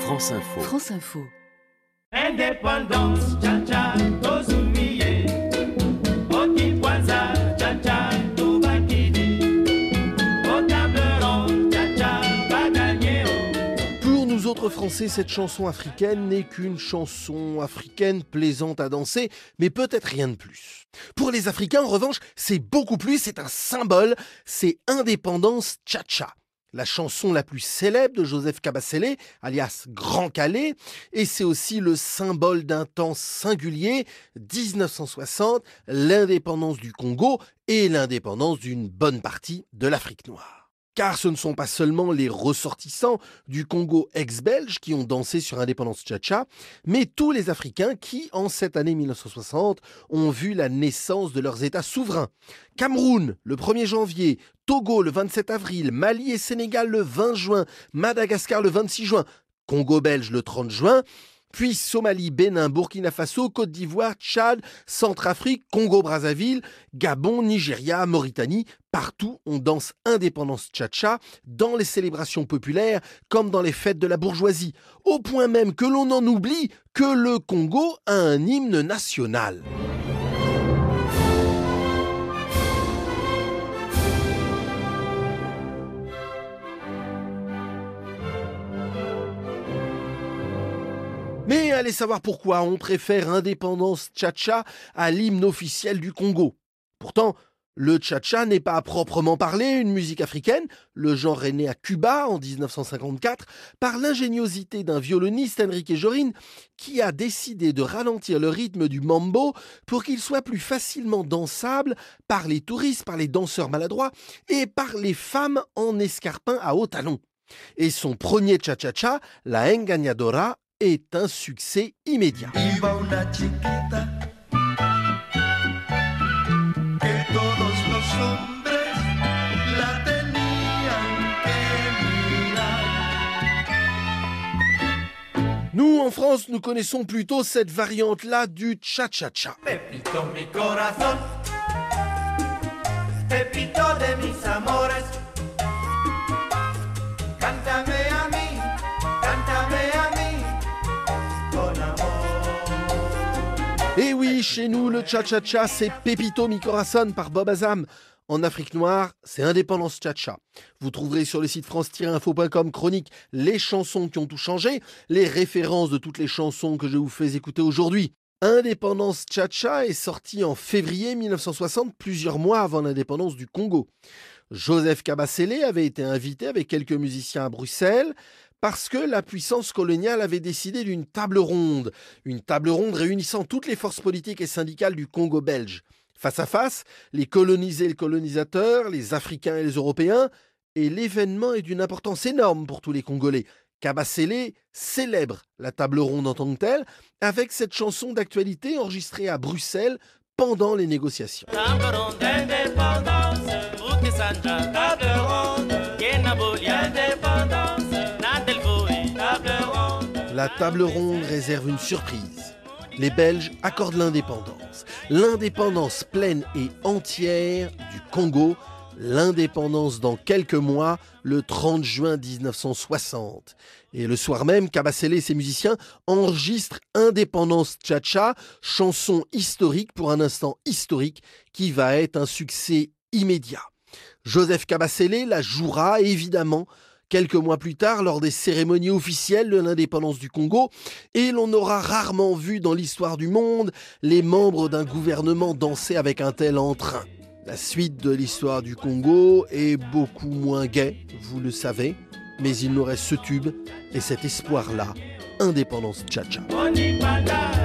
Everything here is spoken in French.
France Info. France Info. Indépendance, cha-cha, tozumiye. Okipwanza, cha-cha, tubakidi. Au table ronde, cha-cha, bagagnéo. Pour nous autres Français, cette chanson africaine n'est qu'une chanson africaine plaisante à danser, mais peut-être rien de plus. Pour les Africains, en revanche, c'est beaucoup plus, c'est un symbole, c'est Indépendance Cha-Cha. La chanson la plus célèbre de Joseph Kabasele, alias Grand Calais, et c'est aussi le symbole d'un temps singulier, 1960, l'indépendance du Congo et l'indépendance d'une bonne partie de l'Afrique noire. Car ce ne sont pas seulement les ressortissants du Congo ex-belge qui ont dansé sur Indépendance Cha-Cha, mais tous les Africains qui, en cette année 1960, ont vu la naissance de leurs États souverains. Cameroun, le 1er janvier, Togo, le 27 avril, Mali et Sénégal, le 20 juin, Madagascar, le 26 juin, Congo belge, le 30 juin, puis Somalie, Bénin, Burkina Faso, Côte d'Ivoire, Tchad, Centrafrique, Congo-Brazzaville, Gabon, Nigeria, Mauritanie. Partout, on danse Indépendance Cha-Cha dans les célébrations populaires comme dans les fêtes de la bourgeoisie, au point même que l'on en oublie que le Congo a un hymne national. Mais allez savoir pourquoi on préfère Indépendance Cha-Cha à l'hymne officiel du Congo. Pourtant, le Cha-Cha n'est pas à proprement parler une musique africaine. Le genre est né à Cuba en 1954 par l'ingéniosité d'un violoniste, Enrique Jorrin, qui a décidé de ralentir le rythme du mambo pour qu'il soit plus facilement dansable par les touristes, par les danseurs maladroits et par les femmes en escarpins à hauts talons. Et son premier Cha-Cha-Cha, la Engañadora, est un succès immédiat. Nous, en France, nous connaissons plutôt cette variante-là du cha-cha-cha. Pepito mi corazón, Pepito de mis amores. Cántame a mí, con amor. Et oui, chez nous, le cha-cha-cha, c'est Pepito mi corazón par Bob Azam. En Afrique noire, c'est Indépendance Cha-Cha. Vous trouverez sur le site france-info.com chronique les chansons qui ont tout changé, les références de toutes les chansons que je vous fais écouter aujourd'hui. Indépendance Cha-Cha est sorti en février 1960, plusieurs mois avant l'indépendance du Congo. Joseph Kabasele avait été invité avec quelques musiciens à Bruxelles parce que la puissance coloniale avait décidé d'une table ronde. Une table ronde réunissant toutes les forces politiques et syndicales du Congo belge. Face à face, les colonisés et les colonisateurs, les Africains et les Européens, et l'événement est d'une importance énorme pour tous les Congolais. Kabasele célèbre la table ronde en tant que telle avec cette chanson d'actualité enregistrée à Bruxelles pendant les négociations. Table ronde, indépendance, Bukisanja, table ronde, Yenaboli, indépendance, Nadelvoe, table ronde. La table ronde réserve une surprise. Les Belges accordent l'indépendance pleine et entière du Congo, l'indépendance dans quelques mois, le 30 juin 1960. Et le soir même, Kabasele et ses musiciens enregistrent Indépendance Cha-Cha, chanson historique pour un instant historique qui va être un succès immédiat. Joseph Kabasele la jouera évidemment quelques mois plus tard, lors des cérémonies officielles de l'indépendance du Congo, et l'on aura rarement vu dans l'histoire du monde les membres d'un gouvernement danser avec un tel entrain. La suite de l'histoire du Congo est beaucoup moins gaie, vous le savez, mais il nous reste ce tube et cet espoir-là, Indépendance Cha-Cha. Onipanda.